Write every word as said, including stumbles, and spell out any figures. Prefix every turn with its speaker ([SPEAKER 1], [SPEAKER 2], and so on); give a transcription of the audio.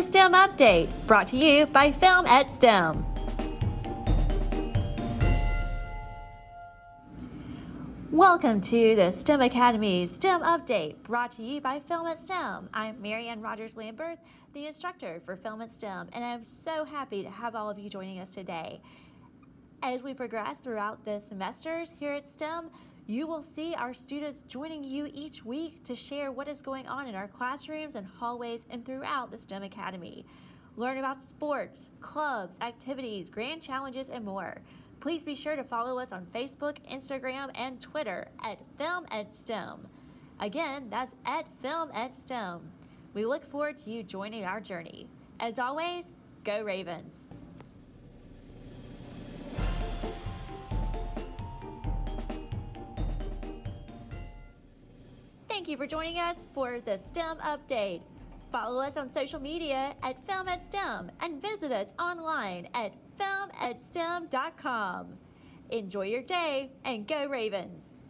[SPEAKER 1] the STEM Update, brought to you by Film at STEM. Welcome to the STEM Academy STEM Update, brought to you by Film at STEM. I'm Marianne Rogers-Lambert, the instructor for Film at STEM, and I'm so happy to have all of you joining us today. As we progress throughout the semesters here at STEM, you will see our students joining you each week to share what is going on in our classrooms and hallways and throughout the STEM Academy. Learn about sports, clubs, activities, grand challenges, and more. Please be sure to follow us on Facebook, Instagram, and Twitter at Film at STEM. Again, that's at Film at STEM. We look forward to you joining our journey. As always, go Ravens! Thank you for joining us for the STEM Update. Follow us on social media at Film at STEM and visit us online at film at stem dot com. Enjoy your day and go Ravens!